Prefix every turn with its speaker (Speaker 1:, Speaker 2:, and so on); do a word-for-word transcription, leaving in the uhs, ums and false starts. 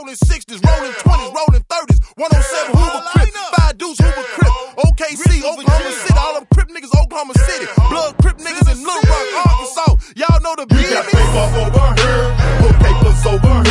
Speaker 1: rolling sixties, rolling twenties, rolling thirties, one oh seven Hoover Crip, five Deuce Hoover Crip, O K C, Oklahoma City, all them Crip niggas, Oklahoma City, blood Crip niggas in Little Rock, Arkansas. Y'all know the
Speaker 2: You got paper over here, put papers over